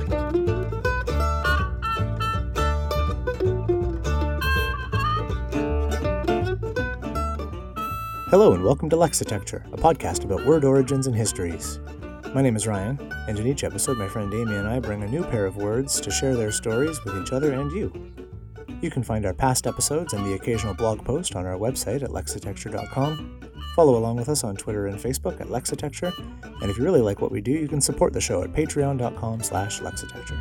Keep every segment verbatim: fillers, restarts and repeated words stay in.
Hello and welcome to Lexitecture, a podcast about word origins and histories. My name is Ryan, and in each episode my friend Amy and I bring a new pair of words to share their stories with each other and you. You can find our past episodes and the occasional blog post on our website at lexitecture dot com. Follow along with us on Twitter and Facebook at Lexitecture, and if you really like what we do, you can support the show at patreon dot com slash lexitecture.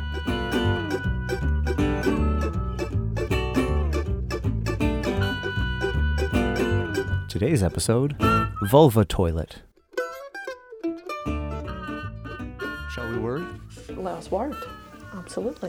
Today's episode, vulva toilet. Shall we word? Let us word. Absolutely.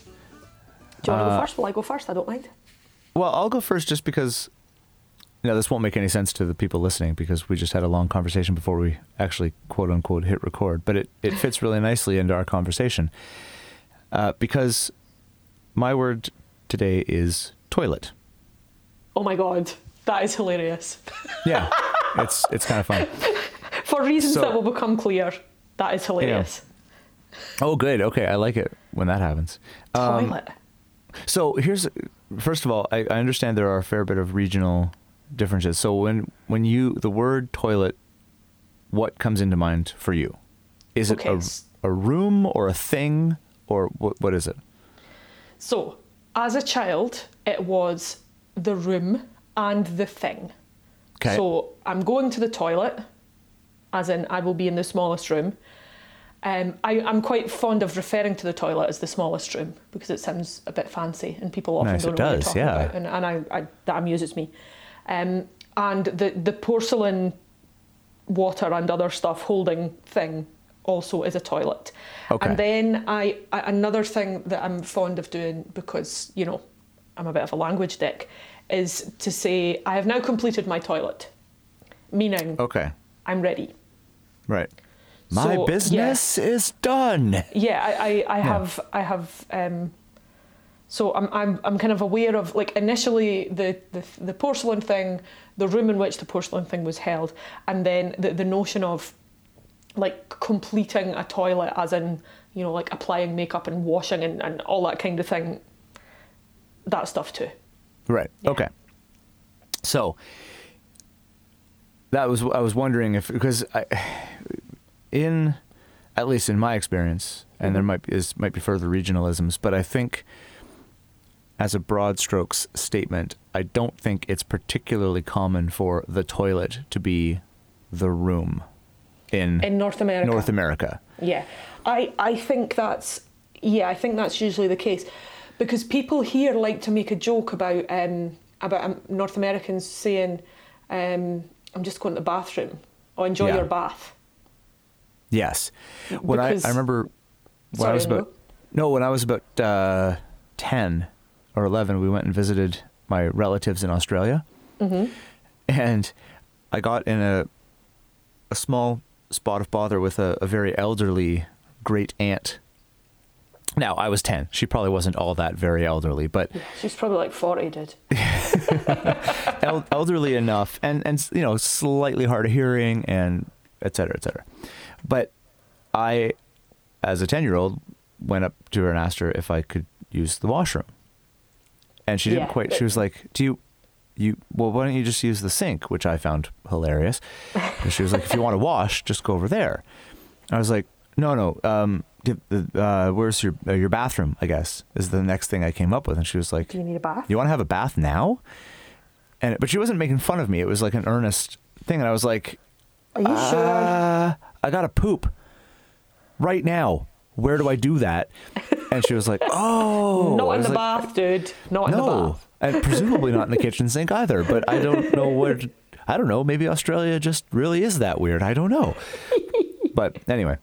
Do you want to Uh, go first? Will I go first? I don't mind. Well, I'll go first just because, you know, this won't make any sense to the people listening because we just had a long conversation before we actually quote unquote hit record, but it, it fits really nicely into our conversation. Uh, because my word today is toilet. Oh my god, that is hilarious. Yeah, it's it's kind of fun. For reasons So- that will become clear, that is hilarious. Oh, good. Okay, I like it when that happens. Um, Toilet. So here's, first of all, I, I understand there are a fair bit of regional differences. So when when you, the word toilet, what comes into mind for you? Is it Okay, a, s- a room or a thing or what? What is it? So, as a child, it was the room and the thing. Okay. So, I'm going to the toilet, as in I will be in the smallest room. Um, I, I'm quite fond of referring to the toilet as the smallest room because it sounds a bit fancy and people often Nice, don't it know what does, you're talking yeah. about. And, and I, I, that amuses me. Um, and the, the porcelain water and other stuff holding thing also is a toilet. Okay. And then I, I another thing that I'm fond of doing because, you know, I'm a bit of a language dick, is to say, I have now completed my toilet. Meaning, Okay. I'm ready. Right. My So, business is done. Yeah, I, I, I have, I have. Um, so I'm, I'm, I'm kind of aware of like initially the, the, the porcelain thing, the room in which the porcelain thing was held, and then the, the notion of like completing a toilet, as in, you know, like applying makeup and washing and, and all that kind of thing. That stuff too. Right. Yeah. Okay. So that was I was wondering if because I, in at least in my experience, and there might be is might be further regionalisms, but I think as a broad strokes statement, I don't think it's particularly common for the toilet to be the room in In North America. North America. Yeah, I, I think that's yeah, I think that's usually the case, because people here like to make a joke about um, about um, North Americans saying, um, "I'm just going to the bathroom," or "Enjoy Yeah. your bath." Yes. When I, Because- I remember when Sorry, I was no. about no, when I was about uh, ten or eleven, we went and visited my relatives in Australia, Mm-hmm. and I got in a a small spot of bother with a, a very elderly great aunt. Now I was ten; she probably wasn't all that very elderly, but She's probably like forty, dude. el- elderly enough, and and you know slightly hard of hearing, and et cetera, et cetera. But I, as a ten-year-old, went up to her and asked her if I could use the washroom, and she didn't Yeah, quite. She but- was like, "Do you, you? Well, why don't you just use the sink?" Which I found hilarious. And she was like, "If you want to wash, just go over there." I was like, "No, no. Um, give the- uh, where's your uh, your bathroom? I guess is the next thing I came up with." And she was like, Do you need a bath? "You want to have a bath now?" And but she wasn't making fun of me. It was like an earnest thing, and I was like, Are you sure? uh, I gotta poop right now. Where do I do that? And she was like, "Oh, Not I in was the like, bath, dude. Not in the No, bath. and presumably not in the kitchen sink either. But I don't know where. To, I don't know. Maybe Australia just really is that weird. I don't know. But anyway,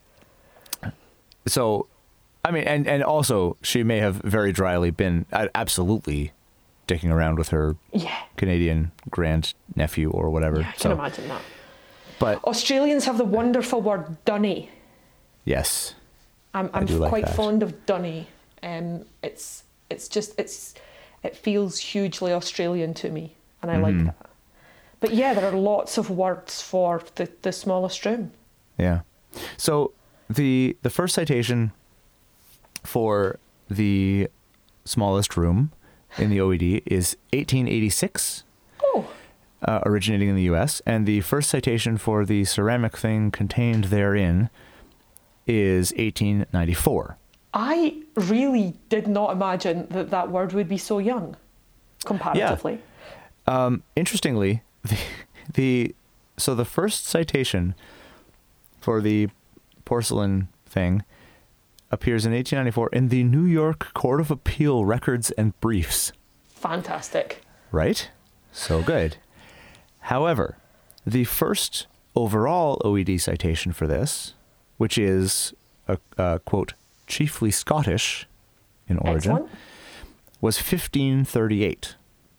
so I mean, and and also she may have very dryly been uh, absolutely dicking around with her Yeah, Canadian grand nephew or whatever. yeah, I can so, imagine that. but Australians have the wonderful word dunny. yes, I'm, I I'm do like quite that. fond of dunny. Um, it's it's just it's it feels hugely Australian to me, and I Mm-hmm. like that. But yeah, there are lots of words for the, the smallest room. yeah. So the the first citation for the smallest room in the O E D is eighteen eighty-six. Oh. Uh, originating in the U S, and the first citation for the ceramic thing contained therein is eighteen ninety-four. I really did not imagine that that word would be so young, comparatively. Yeah. Um, interestingly, the, the so the first citation for the porcelain thing appears in eighteen ninety-four in the New York Court of Appeal Records and Briefs. Fantastic. Right? So good. However, the first overall O E D citation for this, which is a, a quote, chiefly Scottish in origin, Excellent. was fifteen thirty-eight.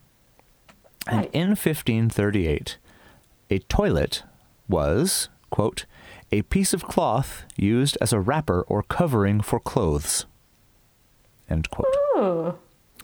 And Right. in fifteen thirty-eight, a toilet was, quote, a piece of cloth used as a wrapper or covering for clothes, end quote. Oh.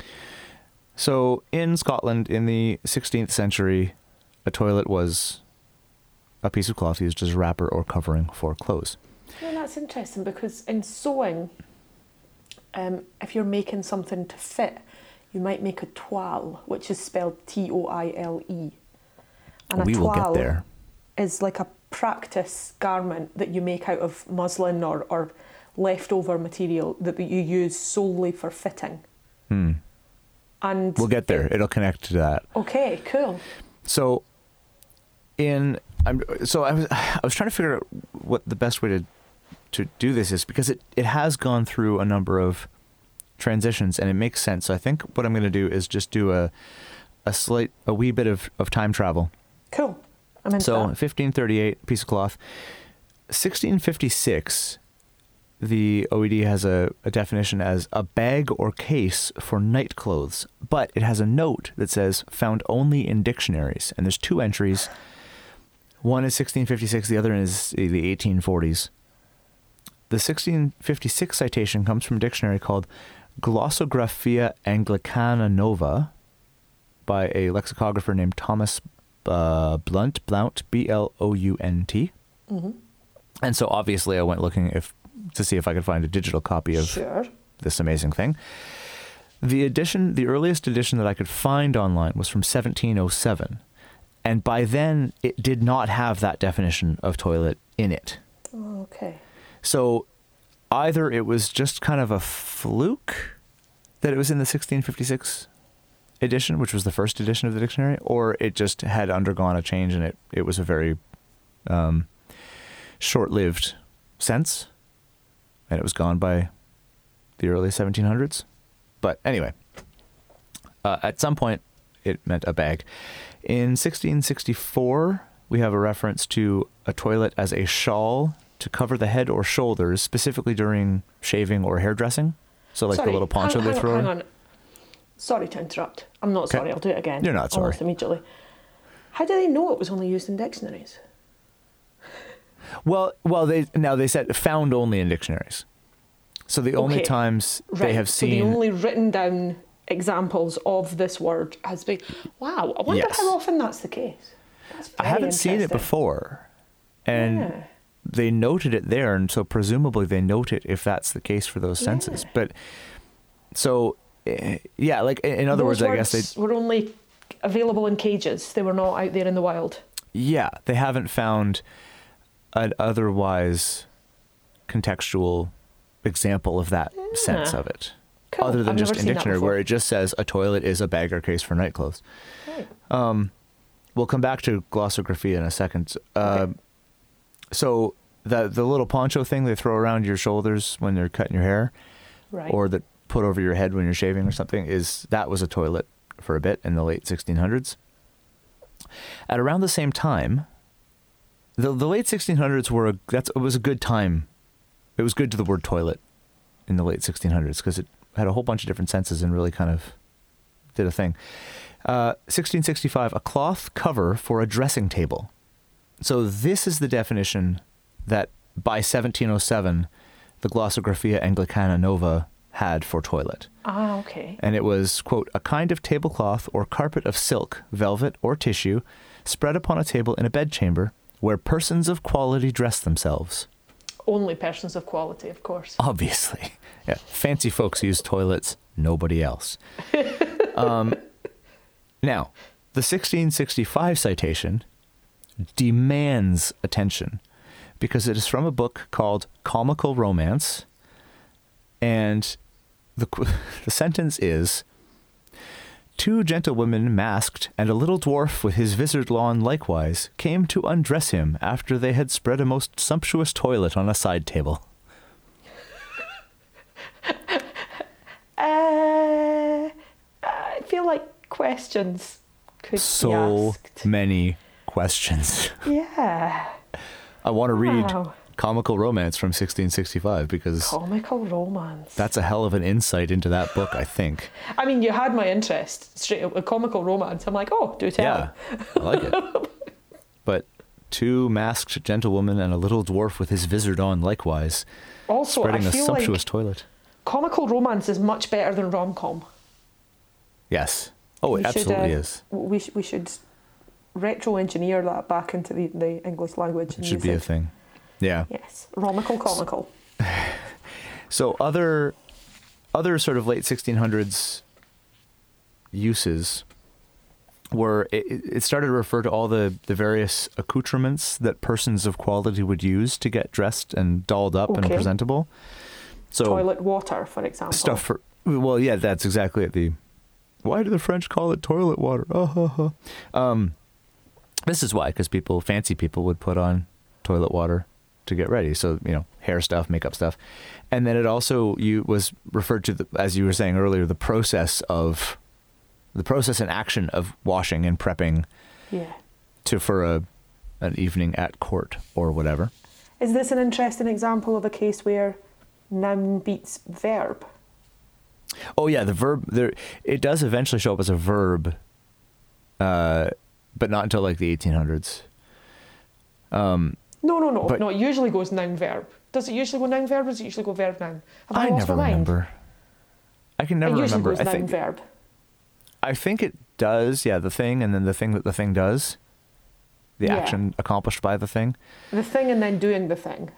So in Scotland in the sixteenth century, a toilet was a piece of cloth used as a wrapper or covering for clothes. Yeah, that's interesting because in sewing, um, if you're making something to fit, you might make a toile, which is spelled T O I L E. And We a will get toile there. is like a practice garment that you make out of muslin or, or leftover material that you use solely for fitting. Hmm. And We'll get there. It'll connect to that. Okay, cool. So, in I'm so I was I was trying to figure out what the best way to to do this is, because it, it has gone through a number of transitions and it makes sense. So I think what I'm going to do is just do a a slight a wee bit of, of time travel. Cool. I'm into So that. fifteen thirty-eight, piece of cloth. sixteen fifty-six, the O E D has a, a definition as a bag or case for night clothes, but it has a note that says found only in dictionaries. And there's two entries. One is sixteen fifty-six, the other is the eighteen forties. The sixteen fifty-six citation comes from a dictionary called Glossographia Anglicana Nova by a lexicographer named Thomas uh, Blount, Blount, B L O U N T. Mm-hmm. And so obviously I went looking if to see if I could find a digital copy of Sure. this amazing thing. The edition, the earliest edition that I could find online was from seventeen oh seven. And by then, it did not have that definition of toilet in it. Oh, okay. So either it was just kind of a fluke that it was in the sixteen fifty-six edition, which was the first edition of the dictionary, or it just had undergone a change and it, it was a very um, short-lived sense, and it was gone by the early seventeen hundreds. But anyway, uh, at some point, it meant a bag. In sixteen sixty-four, we have a reference to a toilet as a shawl to cover the head or shoulders, specifically during shaving or hairdressing. So like Sorry, the little poncho hang, they hang, throw hang in. on. Sorry to interrupt. I'm not Okay. sorry, I'll do it again. You're not sorry. Almost immediately. How do they know it was only used in dictionaries? Well, well, they now they said found only in dictionaries. So the only Okay. times Right. they have So the seen, only written down examples of this word has been. Wow, I wonder Yes. how often that's the case. That's I very haven't seen it interesting. before, and Yeah. they noted it there, and so presumably they note it if that's the case for those senses. Yeah. But so, eh, yeah, like in other Those words, I guess they, words were only available in cages. They were not out there in the wild. yeah, they haven't found an otherwise contextual example of that sense Yeah. of it, Cool. other than I've just never in seen that dictionary, before. where it just says a toilet is a bag or case for night clothes. Right. Um, we'll come back to glossographia in a second. Uh, Okay. So the the little poncho thing they throw around your shoulders when they're cutting your hair, Right. or that put over your head when you're shaving or something, is that was a toilet for a bit in the late sixteen hundreds. At around the same time, the the late sixteen hundreds were a, that's it was a good time. It was good to the word toilet in the late sixteen hundreds because it had a whole bunch of different senses and really kind of did a thing. Uh, sixteen sixty-five, a cloth cover for a dressing table. So this is the definition that by seventeen oh seven, the Glossographia Anglicana Nova had for toilet. Ah, okay. And it was, quote, a kind of tablecloth or carpet of silk, velvet, or tissue spread upon a table in a bedchamber where persons of quality dress themselves. only persons of quality, of course. Obviously. Yeah. Fancy folks use toilets, nobody else. um, now, the sixteen sixty-five citation demands attention because it is from a book called Comical Romance, and the, the sentence is, two gentlewomen masked and a little dwarf with his vizard lawn likewise came to undress him after they had spread a most sumptuous toilet on a side table. Uh, I feel like questions could so be asked. many questions. Yeah. I want to read Wow. Comical Romance from sixteen sixty-five because Comical Romance. that's a hell of an insight into that book, I think. I mean, you had my interest straight up with Comical Romance. I'm like, oh, do tell. Yeah, I like it. But two masked gentlewomen and a little dwarf with his vizard on likewise, Also, spreading I a feel sumptuous like toilet. Comical Romance is much better than rom-com. Yes. Oh, it We should, absolutely uh, is. We, sh- we should retro-engineer that back into the, the English language. It and should use be a it. thing. Yeah. Yes, romical, comical. So other other sort of late sixteen hundreds uses were, it, it started to refer to all the, the various accoutrements that persons of quality would use to get dressed and dolled up and Okay. presentable. So Toilet water, for example. stuff for, well, yeah, that's exactly it. The, why do the French call it toilet water? Oh, ho, ho. Um, this is why, because people, fancy people would put on toilet water to get ready. So, you know, hair stuff, makeup stuff. And then it also you was referred to, the, as you were saying earlier, the process of, the process and action of washing and prepping Yeah. to for a an evening at court or whatever. Is this an interesting example of a case where noun beats verb? Oh yeah, the verb there. It does eventually show up as a verb, uh, but not until like the eighteen hundreds. Um, No, no, no. But- no, it usually goes noun verb. Does it usually go noun verb or does it usually go verb noun? Have I, I lost never my mind? remember. I can never it usually remember. goes I noun think verb. I think it does. Yeah, the thing, and then the thing that the thing does, the Yeah. action accomplished by the thing. The thing and then doing the thing.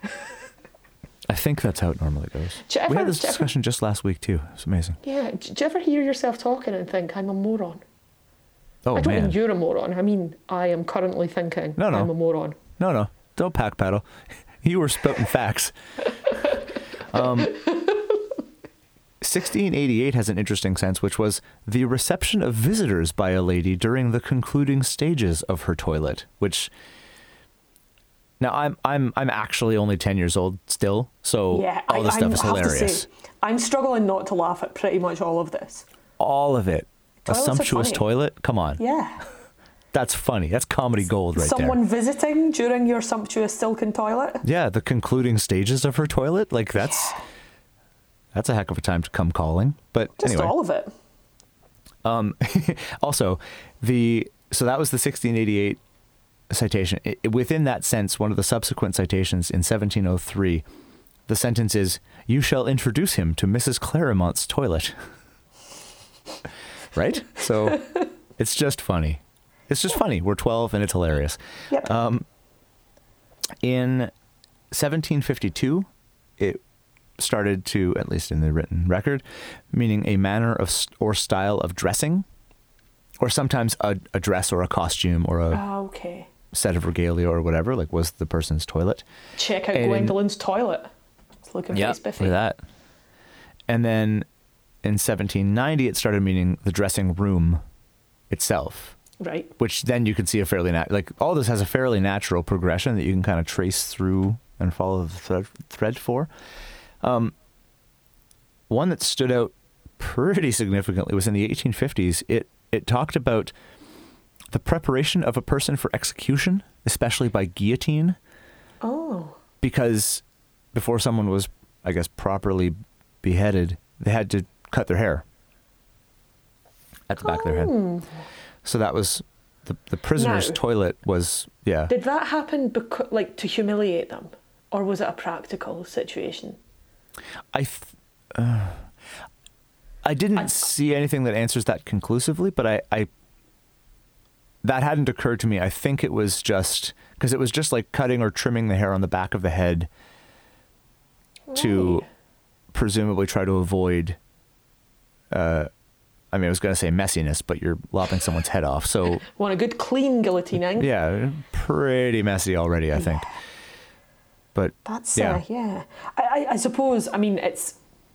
I think that's how it normally goes. Do you we ever- had this do you ever- discussion just last week too. It's amazing. Yeah. Do you ever hear yourself talking and think, I'm a moron? Oh I don't man, mean you're a moron. I mean, I am currently thinking No, no. I'm a moron. no, no, don't pack paddle. You were spouting facts. Um, sixteen eighty-eight has an interesting sense, which was the reception of visitors by a lady during the concluding stages of her toilet. Which now I'm I'm I'm actually only ten years old still, so Yeah, all I, this stuff I is have hilarious. To say, I'm struggling not to laugh at pretty much all of this. All of it. Toilets a are sumptuous funny. toilet. Come on, Yeah. that's funny. That's comedy gold right Someone there. visiting during your sumptuous silken toilet. Yeah, the concluding stages of her toilet. Like that's that's a heck of a time to come calling. But Just anyway. all of it. Um, also, the so that was the sixteen eighty-eight citation. I, within that sense, one of the subsequent citations in seventeen oh three, the sentence is, "You shall introduce him to Missus Claremont's toilet." Right? So it's just funny. It's just funny. We're twelve and it's hilarious. Yep. Um, in seventeen fifty-two, it started to, at least in the written record, meaning a manner of st- or style of dressing, or sometimes a, a dress or a costume or a Ah, okay. set of regalia or whatever, like was the person's toilet. Check out And in- Gwendolyn's toilet. It's looking Yeah, very spiffy. look at that. And then in seventeen ninety, it started meaning the dressing room itself, Right. which then you can see a fairly nat- like all this has a fairly natural progression that you can kind of trace through and follow the thread, thread for. Um, one that stood out pretty significantly was in the eighteen fifties. It it talked about the preparation of a person for execution, especially by guillotine, Oh. because before someone was, I guess, properly beheaded, they had to cut their hair at the back of their head. Oh. So that was the the prisoner's Now- toilet was yeah. Did that happen because, like, to humiliate them? Or was it a practical situation? I th- uh, I didn't I- see anything that answers that conclusively, but I, I that hadn't occurred to me. I think it was just because it was just like cutting or trimming the hair on the back of the head to Right. presumably try to avoid, uh, I mean, I was going to say messiness, but you're lopping someone's head off. So Want a good clean guillotining? yeah, pretty messy already, I think. But That's yeah. uh, yeah. I, I, I suppose. I mean, it's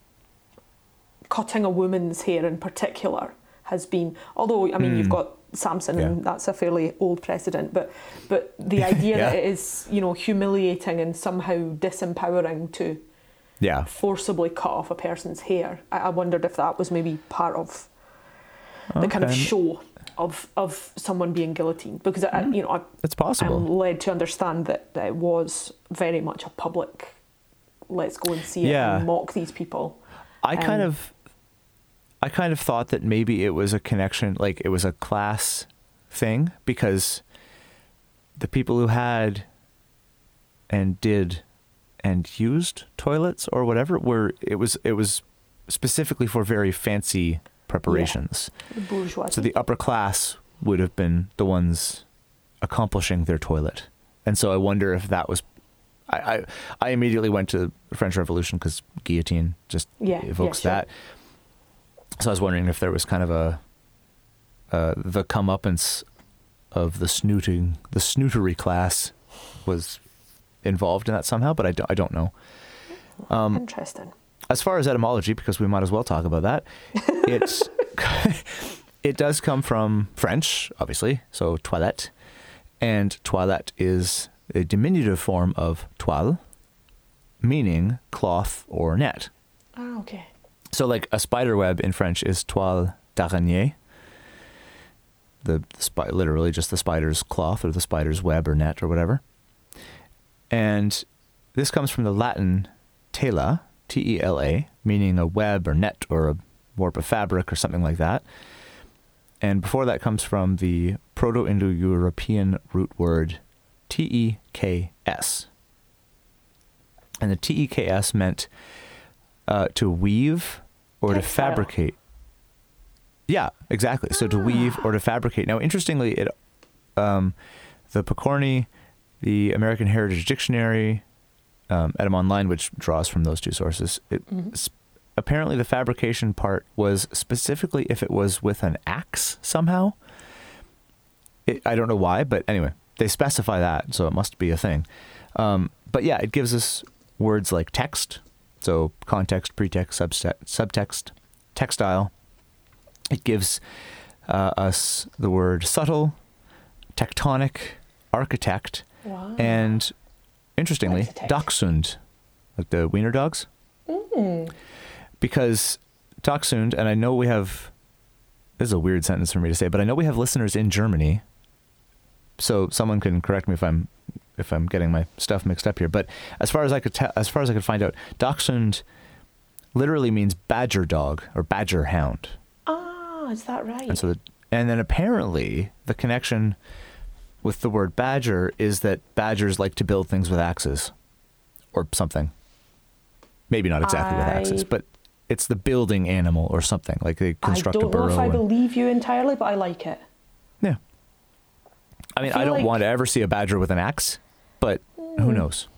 cutting a woman's hair in particular has been. Although I mean, Mm. you've got Samson, Yeah. and that's a fairly old precedent. But but the idea Yeah. that it is, you know, humiliating and somehow disempowering to yeah, forcibly cut off a person's hair. I, I wondered if that was maybe part of the kind of Okay. show of of someone being guillotined, because I, you know I, it's possible. I'm led to understand that, that it was very much a public, let's go and see it Yeah. and mock these people. I kind um, of, I kind of thought that maybe it was a connection, like it was a class thing, because the people who had and did and used toilets or whatever were, it was, it was specifically for very fancy preparations. The bourgeoisie. So the upper class would have been the ones accomplishing their toilet. And so I wonder if that was, I, I, I immediately went to the French Revolution because guillotine just Yeah, evokes yeah, sure. that. So I was wondering if there was kind of a, uh, the comeuppance of the snooting, the snootery class was involved in that somehow, but I, do, I don't know. Um, Interesting. As far as etymology, because we might as well talk about that, it's it does come from French, obviously, so toilette, and toilette is a diminutive form of toile, meaning cloth or net. Ah, okay. So like a spider web in French is toile d'araignée, the, the spi- literally just the spider's cloth or the spider's web or net or whatever. And this comes from the Latin tela, T E L A, meaning a web or net or a warp of fabric or something like that. And before that comes from the Proto-Indo-European root word T E K S. And the T E K S meant uh, to weave or to Textile. fabricate. Yeah, exactly. So to weave or to fabricate. Now, interestingly, it um, the Pokorny, the American Heritage Dictionary, um, Etym-Online, which draws from those two sources, it, Mm-hmm. s- apparently the fabrication part was specifically if it was with an axe somehow. It, I don't know why, but anyway, they specify that, so it must be a thing. Um, but yeah, it gives us words like text, so context, pretext, subtext, subtext, textile. It gives uh, us the word subtle, tectonic, architect, Wow. and interestingly, Architect. dachshund, like the wiener dogs. Mm. Because dachshund, and I know we have, this is a weird sentence for me to say, but I know we have listeners in Germany. So someone can correct me if I'm if I'm getting my stuff mixed up here. But as far as I could tell, as far as I could find out, dachshund literally means badger dog or badger hound. Ah, is that right? And so, the, and then apparently the connection with the word badger is that badgers like to build things with axes or something. Maybe not exactly with axes, I- but it's the building animal or something. Like they I construct don't a burrow. know if I and- believe you entirely, but I like it. yeah. I mean, feel I don't like- want to ever see a badger with an axe, but who Hmm. knows?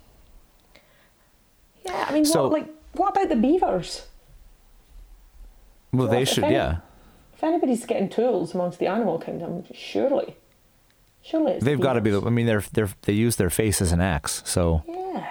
Yeah, I mean, So- what, like, what about the beavers? Well, Well, they if should, any- yeah. If anybody's getting tools amongst the animal kingdom, surely, surely it's They've got to be. The, beavers. I mean, they're they're they use their face as an axe, so Yeah.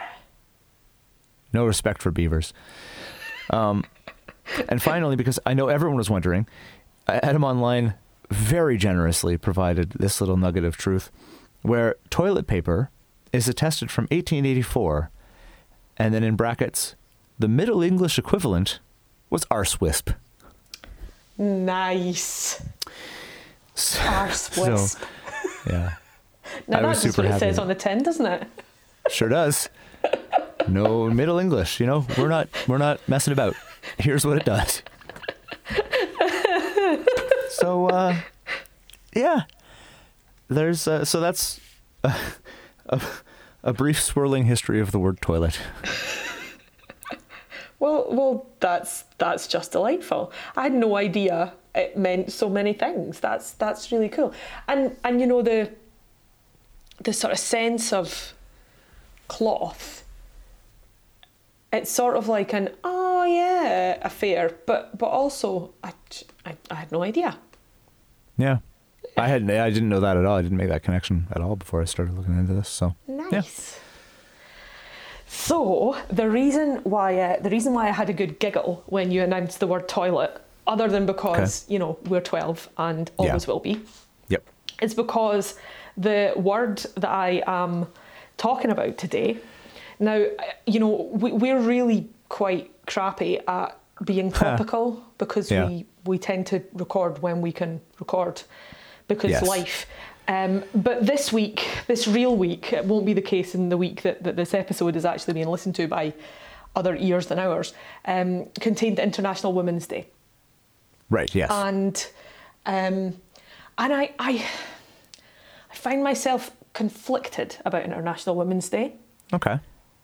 no respect for beavers. Um, and finally, because I know everyone was wondering, Etym-Online very generously provided this little nugget of truth, where toilet paper is attested from eighteen eighty-four, and then in brackets, the Middle English equivalent was arsewisp. Nice. So, Arsewisp. yeah, Now I was that's just super what it says happy. on the tin, doesn't it? sure does. No Middle English, you know. We're not we're not messing about. Here's what it does. So, uh, yeah, there's uh, so that's a, a, a brief swirling history of the word toilet. Well, well, that's that's just delightful. I had no idea it meant so many things. That's that's really cool. And and you know the the sort of sense of cloth it's sort of like an, oh yeah, affair, but but also I, I, I had no idea. Yeah. I had I didn't know that at all. I didn't make that connection at all before I started looking into this. So nice. Yeah. So the reason why uh, the reason why I had a good giggle when you announced the word toilet, other than because okay. you know we're twelve and always yeah. will be, yep, it's because the word that I am talking about today. Now, you know, we, we're really quite crappy at being topical because yeah. we we tend to record when we can record because yes. life. Um, but this week, this real week, it won't be the case in the week that, that this episode is actually being listened to by other ears than ours, um, contained International Women's Day. Right, yes. And um, and I, I I find myself conflicted about International Women's Day. Okay.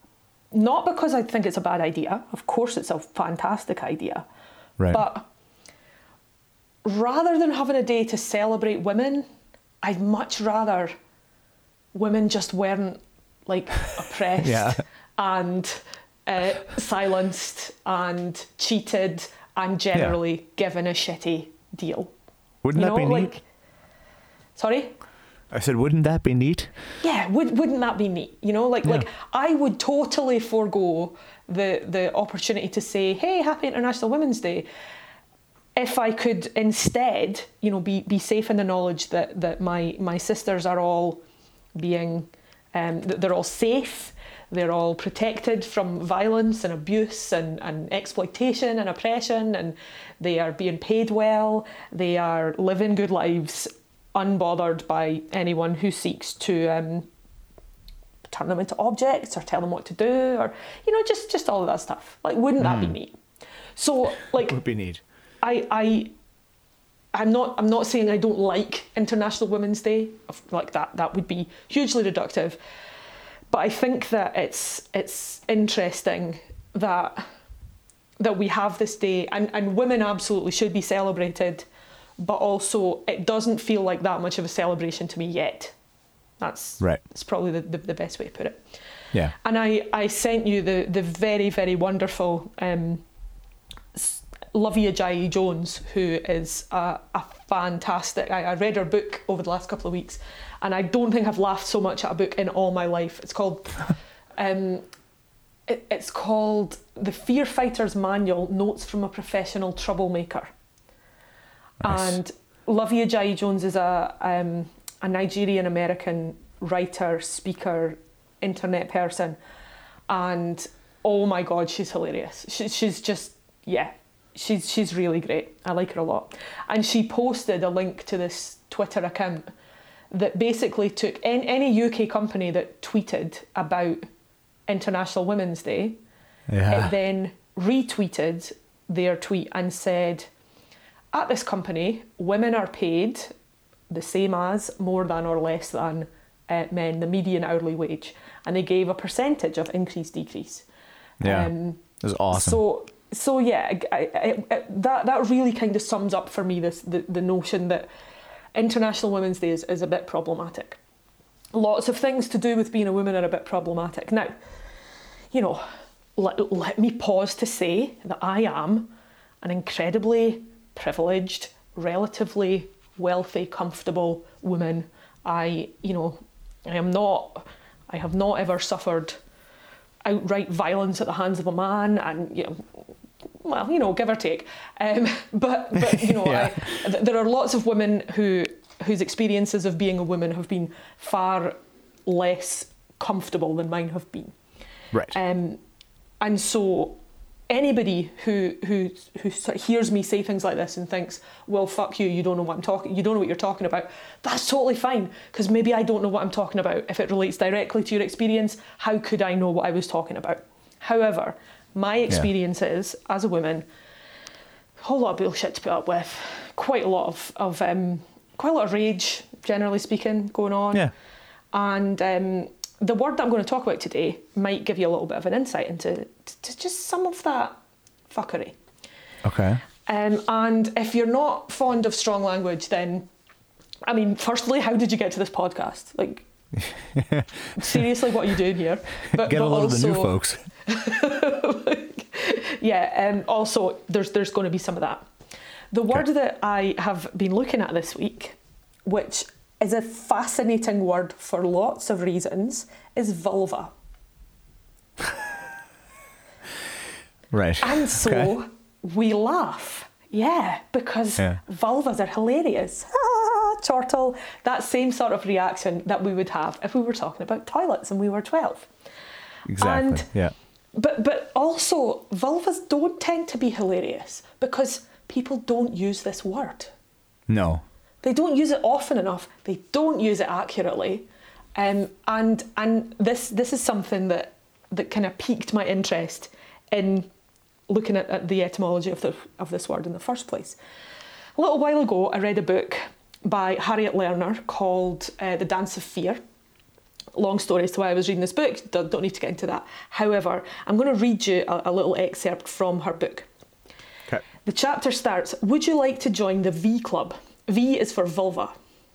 Not because I think it's a bad idea. Of course it's a fantastic idea. Right. But rather than having a day to celebrate women, I'd much rather women just weren't like oppressed yeah. and uh, silenced and cheated and generally yeah. given a shitty deal. Wouldn't you that know, be neat? Like, sorry? I said, wouldn't that be neat? Yeah, would, wouldn't that be neat? You know, like yeah. like I would totally forego the the opportunity to say, hey, happy International Women's Day, if I could instead, you know, be, be safe in the knowledge that, that my, my sisters are all being, um, that they're all safe, they're all protected from violence and abuse and, and exploitation and oppression, and they are being paid well, they are living good lives, unbothered by anyone who seeks to um, turn them into objects or tell them what to do, or, you know, just, just all of that stuff. Like, wouldn't mm. that be neat? So, like... It would be neat. I, I, I'm not. I'm not saying I don't like International Women's Day. Like that. That would be hugely reductive. But I think that it's it's interesting that that we have this day, and, and women absolutely should be celebrated. But also, it doesn't feel like that much of a celebration to me yet. That's right. That's probably the, the, the best way to put it. Yeah. And I, I sent you the the very very wonderful. Um, Luvvie Ajayi Jones, who is a, a fantastic... I, I read her book over the last couple of weeks, and I don't think I've laughed so much at a book in all my life. It's called... um, it, it's called The Fear Fighter's Manual, Notes from a Professional Troublemaker. Nice. And Luvvie Ajayi Jones is a, um, a Nigerian-American writer, speaker, internet person, and oh my God, she's hilarious. She, she's just... yeah. She's she's really great. I like her a lot. And she posted a link to this Twitter account that basically took any, any U K company that tweeted about International Women's Day, yeah. it then retweeted their tweet and said, at this company, women are paid the same as, more than or less than uh, men, the median hourly wage. And they gave a percentage of increase, decrease. Yeah, um, that's awesome. So... So yeah, I, I, I, that that really kind of sums up for me this the, the notion that International Women's Day is, is a bit problematic. Lots of things to do with being a woman are a bit problematic. Now, you know, let, let me pause to say that I am an incredibly privileged, relatively wealthy, comfortable woman. I, you know, I am not, I have not ever suffered outright violence at the hands of a man, and you know, well, you know, give or take. Um, but but you know, yeah. I, th- there are lots of women who whose experiences of being a woman have been far less comfortable than mine have been. Right. Um, and so anybody who who who sort of hears me say things like this and thinks, well, fuck you, you don't know what I'm talking, you don't know what you're talking about, that's totally fine, because maybe I don't know what I'm talking about. If it relates directly to your experience, how could I know what I was talking about? However, my experience yeah. is, as a woman, a whole lot of bullshit to put up with, quite a lot of, of um, quite a lot of rage, generally speaking, going on. Yeah. And um, the word that I'm going to talk about today might give you a little bit of an insight into to just some of that fuckery. Okay. Um, and if you're not fond of strong language, then, I mean, firstly, how did you get to this podcast? Like, seriously, what are you doing here? But, get but a lot also, of the new folks. yeah. Um, also, there's there's going to be some of that. The word okay. that I have been looking at this week, which is a fascinating word for lots of reasons, is vulva. Right. And so okay. we laugh. Yeah, because yeah. vulvas are hilarious. Chortle. That same sort of reaction that we would have if we were talking about toilets and we were twelve. Exactly, and, yeah. But, but also, vulvas don't tend to be hilarious because people don't use this word. No. They don't use it often enough. They don't use it accurately. Um, and and this this is something that, that kind of piqued my interest in looking at, at the etymology of the of this word in the first place. A little while ago, I read a book by Harriet Lerner called uh, The Dance of Fear. Long story as to why I was reading this book, don't, don't need to get into that. However, I'm going to read you a, a little excerpt from her book. Okay. The chapter starts, would you like to join the V Club? V is for vulva.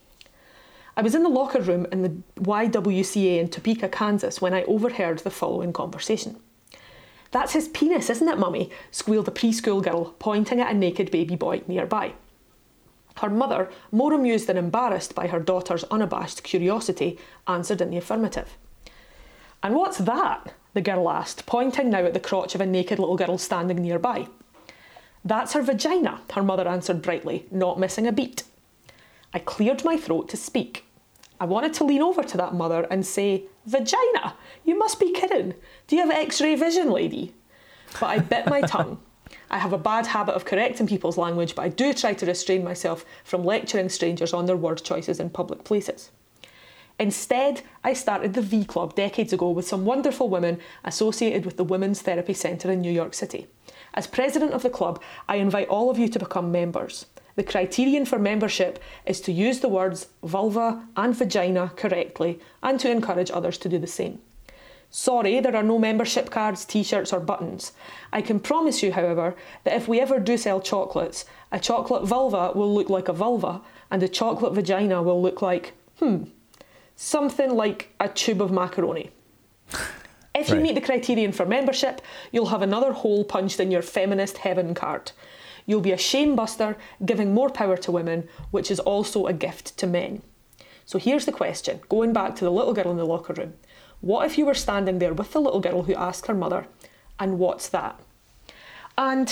I was in the locker room in the Y W C A in Topeka, Kansas, when I overheard the following conversation. That's his penis, isn't it, Mummy? Squealed a preschool girl, pointing at a naked baby boy nearby. Her mother, more amused than embarrassed by her daughter's unabashed curiosity, answered in the affirmative. And what's that? The girl asked, pointing now at the crotch of a naked little girl standing nearby. That's her vagina, her mother answered brightly, not missing a beat. I cleared my throat to speak. I wanted to lean over to that mother and say, vagina? You must be kidding. Do you have X-ray vision, lady? But I bit my tongue. I have a bad habit of correcting people's language, but I do try to restrain myself from lecturing strangers on their word choices in public places. Instead, I started the V Club decades ago with some wonderful women associated with the Women's Therapy Centre in New York City. As president of the club, I invite all of you to become members. The criterion for membership is to use the words vulva and vagina correctly and to encourage others to do the same. Sorry, there are no membership cards, t-shirts or buttons. I can promise you, however, that if we ever do sell chocolates, a chocolate vulva will look like a vulva and a chocolate vagina will look like, hmm, something like a tube of macaroni. If you right. meet the criterion for membership, you'll have another hole punched in your feminist heaven card. You'll be a shame buster, giving more power to women, which is also a gift to men. So here's the question, going back to the little girl in the locker room. What if you were standing there with the little girl who asked her mother, and what's that? And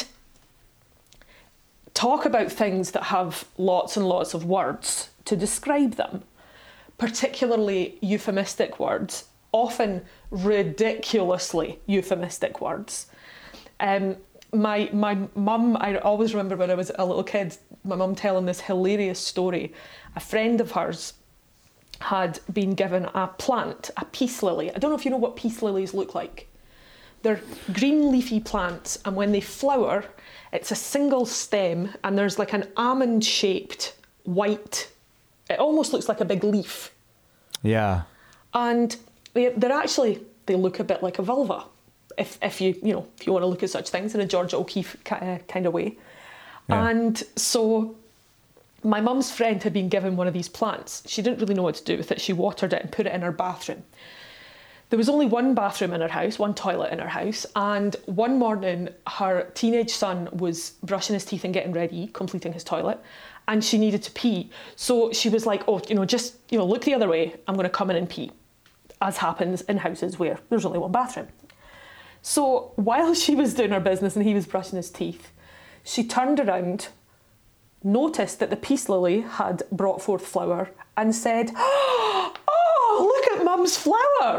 talk about things that have lots and lots of words to describe them, particularly euphemistic words, often ridiculously euphemistic words. Um, my my mum, I always remember when I was a little kid, my mum telling this hilarious story. A friend of hers had been given a plant, a peace lily. I don't know if you know what peace lilies look like. They're green leafy plants, and when they flower, it's a single stem and there's like an almond shaped white, it almost looks like a big leaf. Yeah. And they, they're actually, they look a bit like a vulva. If if you, you know, if you want to look at such things in a Georgia O'Keeffe kind of way. Yeah. And so my mum's friend had been given one of these plants. She didn't really know what to do with it. She watered it and put it in her bathroom. There was only one bathroom in her house, one toilet in her house, and one morning her teenage son was brushing his teeth and getting ready, completing his toilet, and she needed to pee. So she was like, oh, you know, just, you know, look the other way, I'm going to come in and pee, as happens in houses where there's only one bathroom. So while she was doing her business and he was brushing his teeth, she turned around, noticed that the peace lily had brought forth flower and said, oh, look at Mum's flower.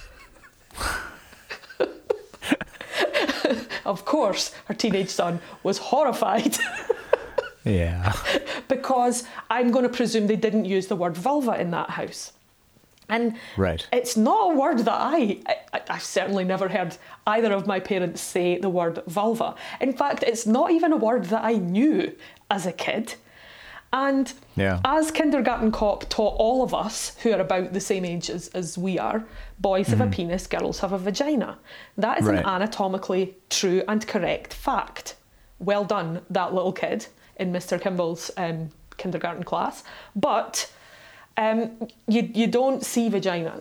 Of course, her teenage son was horrified. Yeah. Because I'm going to presume they didn't use the word vulva in that house. And right. It's not a word that I, I, I've certainly never heard either of my parents say the word vulva. In fact, it's not even a word that I knew as a kid. And yeah. as Kindergarten Cop taught all of us who are about the same age as, as we are, boys mm-hmm. have a penis, girls have a vagina. That is right. an anatomically true and correct fact. Well done, that little kid in Mister Kimball's um, kindergarten class. But um, you, you don't see vaginas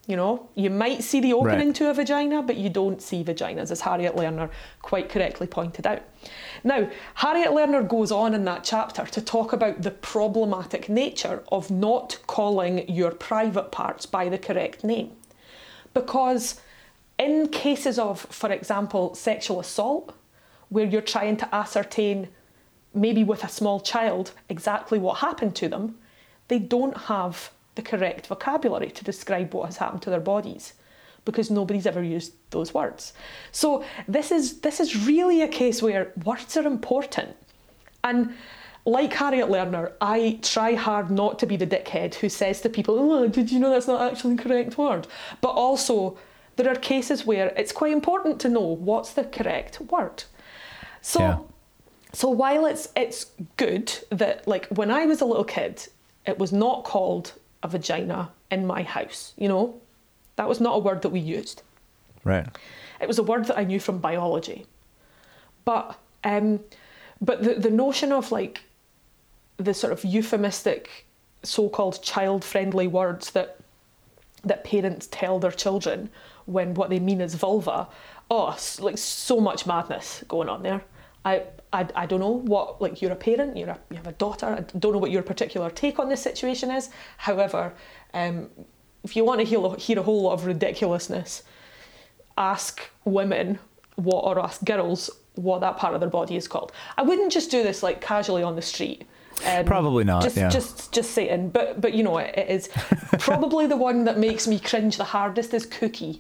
You know, you might see the opening Right. to a vagina, but you don't see vaginas, as Harriet Lerner quite correctly pointed out. Now, Harriet Lerner goes on in that chapter to talk about the problematic nature of not calling your private parts by the correct name. Because in cases of, for example, sexual assault, where you're trying to ascertain, maybe with a small child, exactly what happened to them, they don't have the correct vocabulary to describe what has happened to their bodies, because nobody's ever used those words. So this is this is really a case where words are important. And like Harriet Lerner, I try hard not to be the dickhead who says to people, oh, did you know that's not actually the correct word? But also, there are cases where it's quite important to know what's the correct word. So, Yeah. so while it's it's good that, like, when I was a little kid, it was not called a vagina in my house, you know? That was not a word that we used. Right. It was a word that I knew from biology. But um, but the, the notion of, like, the sort of euphemistic, so-called child-friendly words that that parents tell their children when what they mean is vulva, oh, s- like, so much madness going on there. I, I, I don't know what, like, you're a parent, you're a, you have a daughter, I don't know what your particular take on this situation is. However, um, if you want to hear, hear a whole lot of ridiculousness, ask women what, or ask girls what that part of their body is called. I wouldn't just do this, like, casually on the street. Um, Probably not, Just, yeah. just, just saying. But, but you know, it, it is probably the one that makes me cringe the hardest is cookie.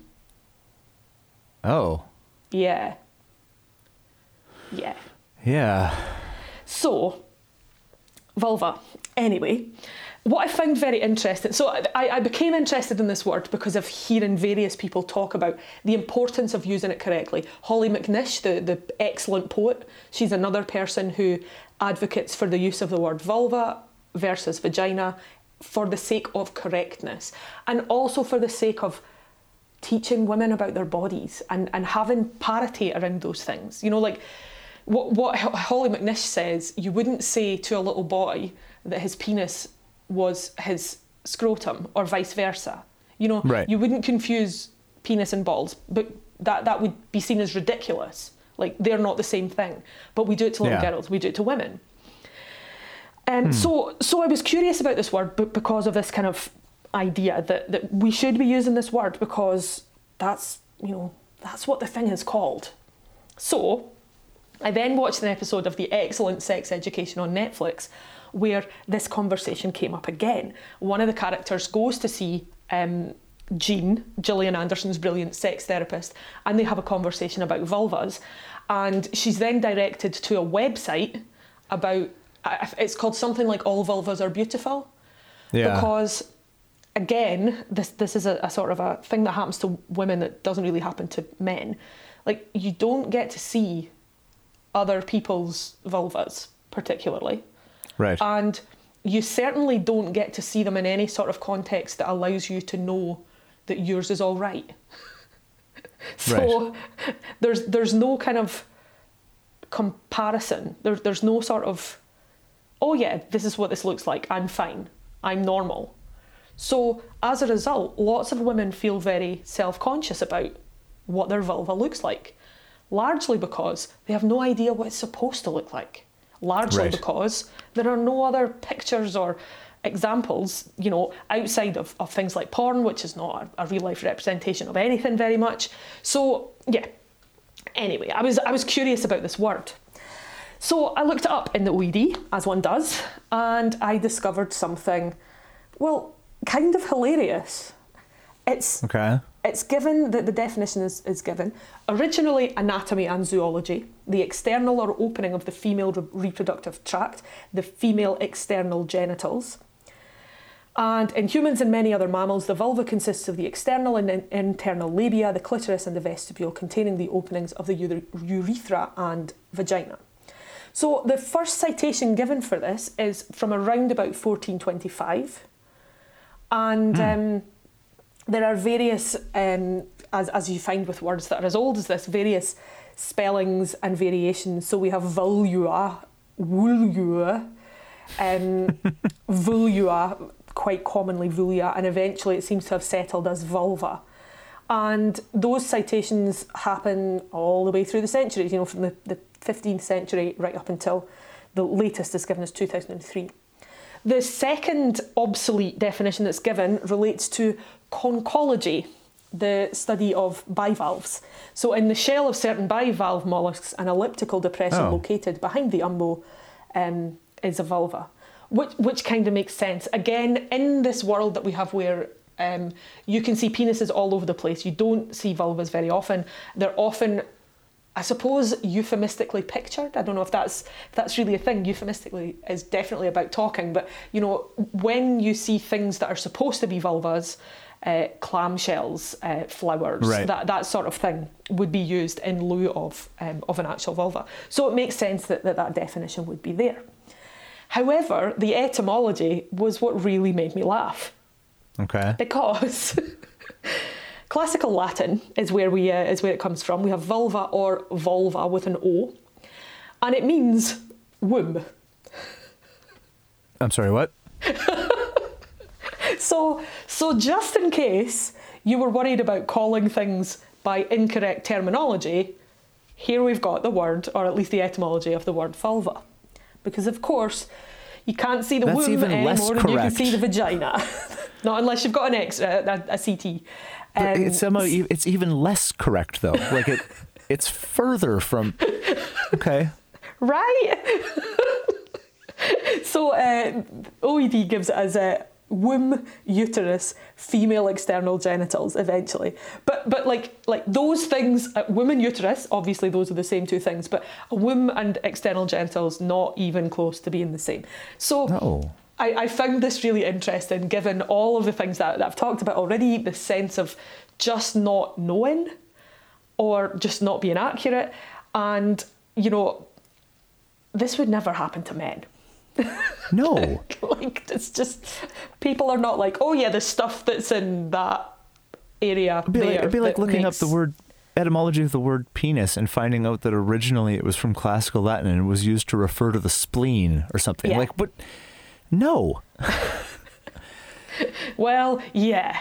Oh. Yeah. Yeah. Yeah. So, vulva. Anyway, what I found very interesting, so I, I became interested in this word because of hearing various people talk about the importance of using it correctly. Holly McNish, the, the excellent poet, she's another person who advocates for the use of the word vulva versus vagina for the sake of correctness, and also for the sake of teaching women about their bodies and, and having parity around those things. You know, like, What, what Holly McNish says, you wouldn't say to a little boy that his penis was his scrotum or vice versa. You know, Right. You wouldn't confuse penis and balls, but that, that would be seen as ridiculous. Like, they're not the same thing. But we do it to little Yeah. girls, we do it to women. Um, hmm. So so I was curious about this word, but because of this kind of idea that, that we should be using this word because that's, you know, that's what the thing is called. So I then watched an episode of the excellent Sex Education on Netflix where this conversation came up again. One of the characters goes to see um, Jean, Gillian Anderson's brilliant sex therapist, and they have a conversation about vulvas. And she's then directed to a website about, it's called something like All Vulvas Are Beautiful. Yeah. Because, again, this, this is a, a sort of a thing that happens to women that doesn't really happen to men. Like, you don't get to see other people's vulvas, particularly. Right. And you certainly don't get to see them in any sort of context that allows you to know that yours is all right. So right. there's there's no kind of comparison. There, there's no sort of, oh yeah, this is what this looks like. I'm fine. I'm normal. So as a result, lots of women feel very self-conscious about what their vulva looks like. Largely because they have no idea what it's supposed to look like. Largely right. because there are no other pictures or examples, you know, outside of, of things like porn, which is not a, a real life representation of anything very much. So yeah. Anyway, I was I was curious about this word. So I looked it up in the O E D, as one does, and I discovered something, well, kind of hilarious. It's okay. It's given, that the definition is, is given, originally anatomy and zoology, the external or opening of the female re- reproductive tract, the female external genitals. And in humans and many other mammals, the vulva consists of the external and in- internal labia, the clitoris and the vestibule containing the openings of the ure- urethra and vagina. So the first citation given for this is from around about fourteen twenty-five. And... Mm. Um, There are various, um, as as you find with words that are as old as this, various spellings and variations. So we have vulua, vulua, um, vulua, quite commonly vulva, and eventually it seems to have settled as vulva. And those citations happen all the way through the centuries, you know, from the, the fifteenth century right up until the latest is given as two thousand three. The second obsolete definition that's given relates to conchology, the study of bivalves. So in the shell of certain bivalve molluscs, an elliptical depression oh. located behind the umbo um, is a vulva, which, which kind of makes sense. Again, in this world that we have where um, you can see penises all over the place, you don't see vulvas very often. They're often, I suppose, euphemistically pictured. I don't know if that's if that's really a thing. Euphemistically is definitely about talking, but you know, when you see things that are supposed to be vulvas, uh, clamshells, uh, flowers, right. that that sort of thing would be used in lieu of um, of an actual vulva. So it makes sense that, that that definition would be there. However, the etymology was what really made me laugh. Okay. Because classical Latin is where we uh, is where it comes from. We have vulva or volva with an O, and it means womb. I'm sorry, what? so, so just in case you were worried about calling things by incorrect terminology, here we've got the word, or at least the etymology of the word vulva, because of course you can't see the That's womb even any less more than you can correct. see the vagina. Not unless you've got an X, a, a C T. Um, But it's somehow e- it's even less correct though. Like it, it's further from. Okay. Right. So uh, O E D gives it as a womb, uterus, female external genitals. Eventually, but but like like those things, uh, womb and uterus. Obviously, those are the same two things. But a womb and external genitals not even close to being the same. So. No. I, I found this really interesting, given all of the things that, that I've talked about already, the sense of just not knowing or just not being accurate. And, you know, this would never happen to men. No. Like, it's just, people are not like, oh yeah, the stuff that's in that area It'd be there. like, it'd be like that looking makes... up the word etymology of the word penis and finding out that originally it was from classical Latin and it was used to refer to the spleen or something. Yeah. Like, what? No. Well, yeah.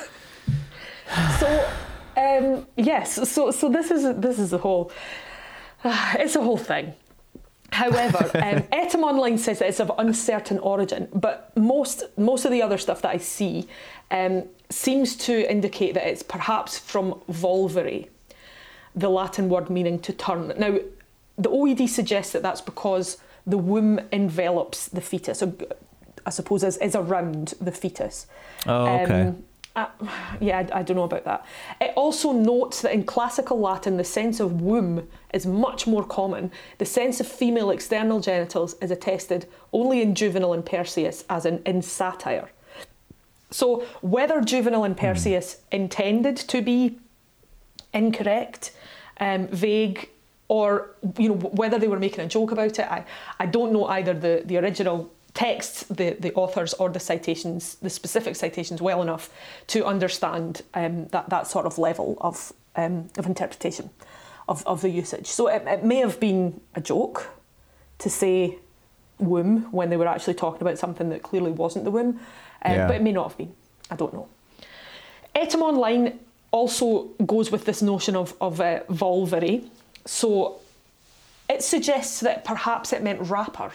so, um, yes. So, so this is this is the whole. Uh, it's a whole thing. However, um, Etym Online says that it's of uncertain origin, but most most of the other stuff that I see um, seems to indicate that it's perhaps from volvere, the Latin word meaning to turn. Now, the O E D suggests that that's because the womb envelops the fetus, so I suppose is, is around the fetus. Oh, okay. Um, uh, yeah, I, I don't know about that. It also notes that in classical Latin, the sense of womb is much more common. The sense of female external genitals is attested only in Juvenal and Persius, as in, in satire. So whether Juvenal and Persius mm. intended to be incorrect, um, vague, or you know whether they were making a joke about it, I, I don't know either the, the original texts, the, the authors, or the citations, the specific citations well enough to understand um, that, that sort of level of um, of interpretation of, of the usage. So it, it may have been a joke to say womb when they were actually talking about something that clearly wasn't the womb, um, yeah. but it may not have been. I don't know. Etym Online also goes with this notion of, of uh, volvere. So it suggests that perhaps it meant wrapper.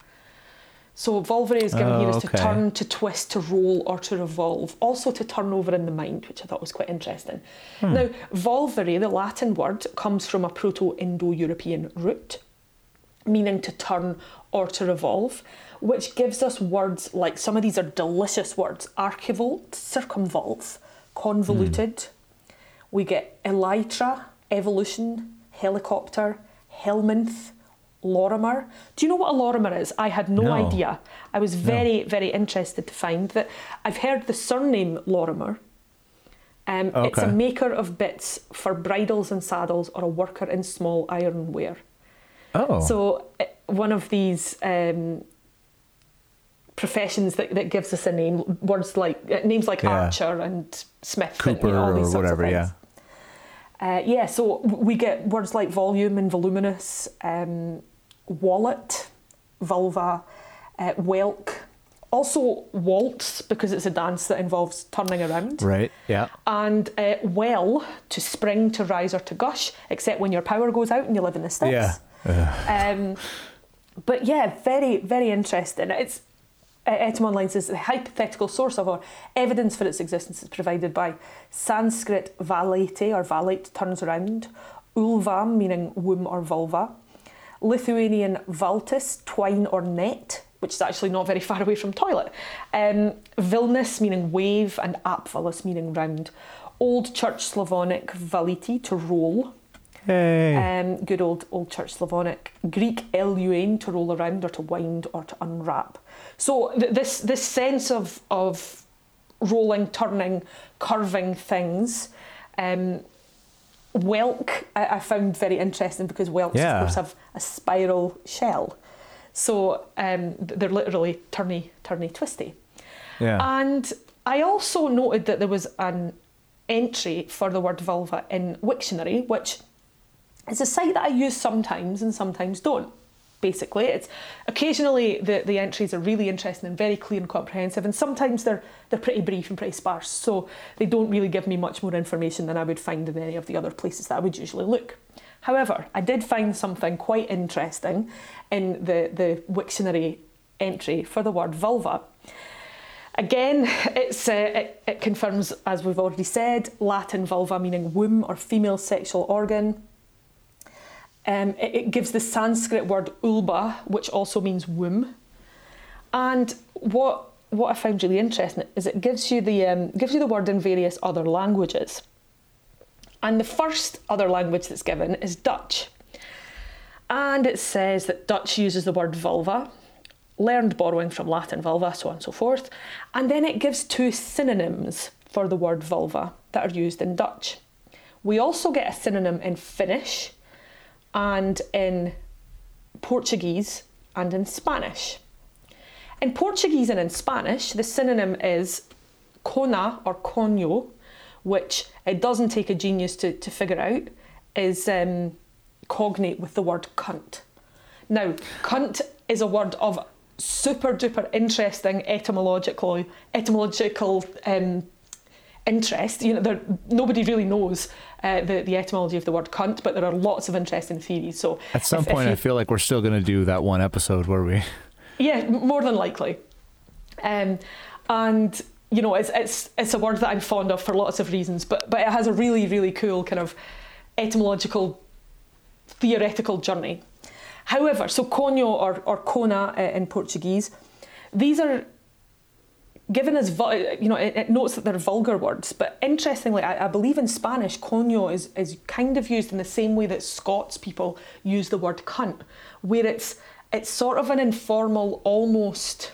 So volvere is given oh, here as okay. to turn, to twist, to roll, or to revolve. Also to turn over in the mind, which I thought was quite interesting. Hmm. Now, volvere, the Latin word, comes from a Proto-Indo-European root, meaning to turn or to revolve, which gives us words like, some of these are delicious words, archivolt, circumvolve, convoluted. Hmm. We get elytra, evolution, helicopter, helminth, Lorimer. Do you know what a Lorimer is? I had no, no. idea. I was very, no. very interested to find that I've heard the surname Lorimer. Um, okay. It's a maker of bits for bridles and saddles, or a worker in small ironware. Oh. So one of these um, professions that, that gives us a name, words like, names like yeah. Archer and Smith. Cooper and, you know, all these or sorts whatever, of things. yeah. Uh, yeah, so we get words like volume and voluminous, um, wallet, vulva, uh, whelk, Also waltz, because it's a dance that involves turning around. Right, yeah. And uh, well, to spring, to rise or to gush, except when your power goes out and you live in the sticks. Yeah. um, but yeah, very, very interesting. It's uh, Etymon says the hypothetical source of or evidence for its existence is provided by Sanskrit valete or valate, turns around, ulvam, meaning womb or vulva, Lithuanian valtis, twine or net, which is actually not very far away from toilet, um, Vilnius, meaning wave, and apvalos, meaning round. Old Church Slavonic valiti, to roll. Hey. Um, good old Old Church Slavonic. Greek eluane, to roll around or to wind or to unwrap. So th- this this sense of of rolling, turning, curving things. Um, Whelk, I, I found very interesting because whelks, yeah. of course, have a spiral shell. So um, they're literally turny, turny, twisty. Yeah. And I also noted that there was an entry for the word vulva in Wiktionary, which is a site that I use sometimes and sometimes don't. Basically, it's occasionally the, the entries are really interesting and very clear and comprehensive, and sometimes they're they're pretty brief and pretty sparse, so they don't really give me much more information than I would find in any of the other places that I would usually look. However, I did find something quite interesting in the, the Wiktionary entry for the word vulva. Again, it's uh, it, it confirms, as we've already said, Latin vulva meaning womb or female sexual organ. Um, it, it gives the Sanskrit word ulba, which also means womb. And what what I found really interesting is it gives you the um, gives you the word in various other languages. And the first other language that's given is Dutch. And it says that Dutch uses the word vulva, learned borrowing from Latin vulva, so on and so forth. And then it gives two synonyms for the word vulva that are used in Dutch. We also get a synonym in Finnish, and in Portuguese and in Spanish. In Portuguese and in Spanish, the synonym is cona or coño, which it doesn't take a genius to, to figure out, is um, cognate with the word cunt. Now, cunt is a word of super duper interesting etymological etymological um, interest. You know, there, nobody really knows uh, the, the etymology of the word cunt, but there are lots of interesting theories. So at some if, point, if you, I feel like we're still going to do that one episode where we... Yeah, more than likely. Um, and, you know, it's it's it's a word that I'm fond of for lots of reasons, but, but it has a really, really cool kind of etymological, theoretical journey. However, so coño or, or cona uh, in Portuguese, these are given as, you know, it, it notes that they're vulgar words, but interestingly, I, I believe in Spanish, coño is, is kind of used in the same way that Scots people use the word cunt, where it's it's sort of an informal, almost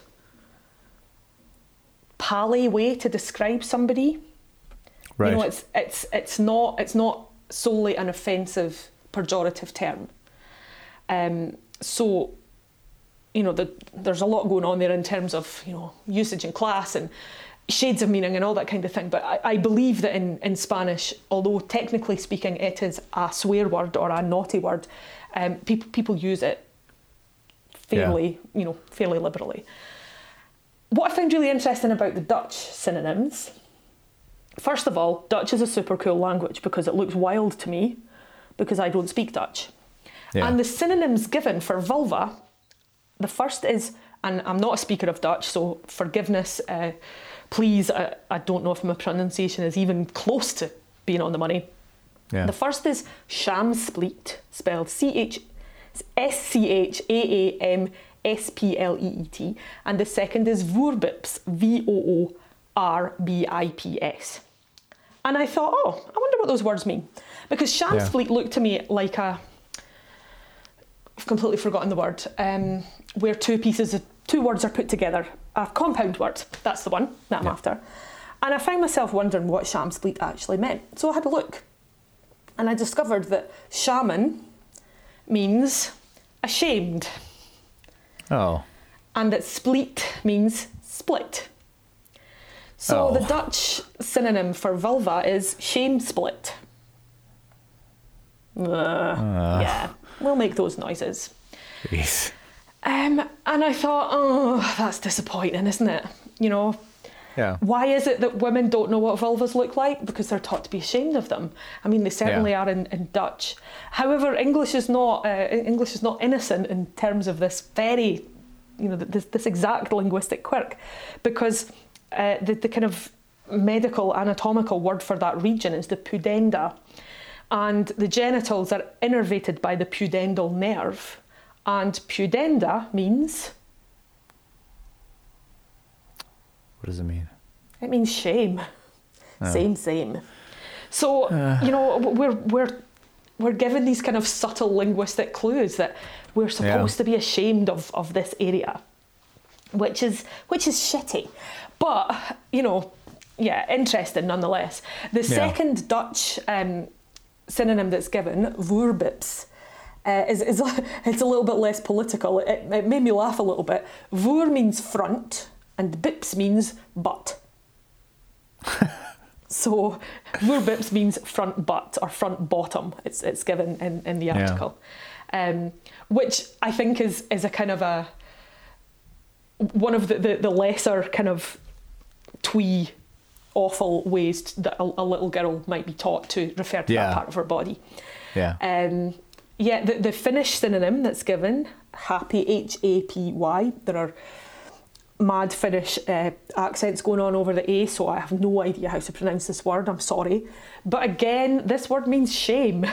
pally way to describe somebody. Right. You know, it's it's it's not it's not solely an offensive, pejorative term. Um, so, you know, the, there's a lot going on there in terms of, you know, usage in class and shades of meaning and all that kind of thing. But I, I believe that in, in Spanish, although technically speaking it is a swear word or a naughty word, um, people people use it fairly, yeah. you know, fairly liberally. What I found really interesting about the Dutch synonyms, first of all, Dutch is a super cool language because it looks wild to me because I don't speak Dutch. Yeah. And the synonyms given for vulva, the first is, and I'm not a speaker of Dutch, so forgiveness, uh, please, I, I don't know if my pronunciation is even close to being on the money. Yeah. The first is schaamspleet, spelled C H S C H A A M S P L E E T, and the second is voorbips, V O O R B I P S. And I thought, oh, I wonder what those words mean. Because schaamspleet yeah. looked to me like a, I've completely forgotten the word, um, where two pieces of, two words are put together. A compound word, that's the one that I'm yeah. after. And I found myself wondering what schaamspleet actually meant. So I had a look. And I discovered that shaman means ashamed. Oh. And that spleet means split. So oh. the Dutch synonym for vulva is shame split. Uh, uh. Yeah, we'll make those noises. Jeez. Um, and I thought, oh, that's disappointing, isn't it? You know, yeah. Why is it that women don't know what vulvas look like? Because they're taught to be ashamed of them. I mean, they certainly yeah. are in, in Dutch. However, English is not uh, English is not innocent in terms of this very, you know, this, this exact linguistic quirk, because uh, the, the kind of medical anatomical word for that region is the pudenda, and the genitals are innervated by the pudendal nerve, and pudenda means... What does it mean? It means shame. Oh. Same, same. So, uh. you know, we're we're we're given these kind of subtle linguistic clues that we're supposed yeah. to be ashamed of, of this area, which is which is shitty. But, you know, yeah, interesting nonetheless. The yeah. second Dutch um, synonym that's given, voorbips, uh, is, is it's a little bit less political. It, it made me laugh a little bit. Voor means front, and bips means butt. So voorbips means front butt or front bottom. It's it's given in, in the article, yeah. um, which I think is is a kind of a one of the, the, the lesser kind of twee awful ways that a, a little girl might be taught to refer to yeah. that part of her body. Yeah. Um, yeah. The, the Finnish synonym that's given, happy, H A P Y. There are mad Finnish uh, accents going on over the A, so I have no idea how to pronounce this word. I'm sorry, but again, this word means shame.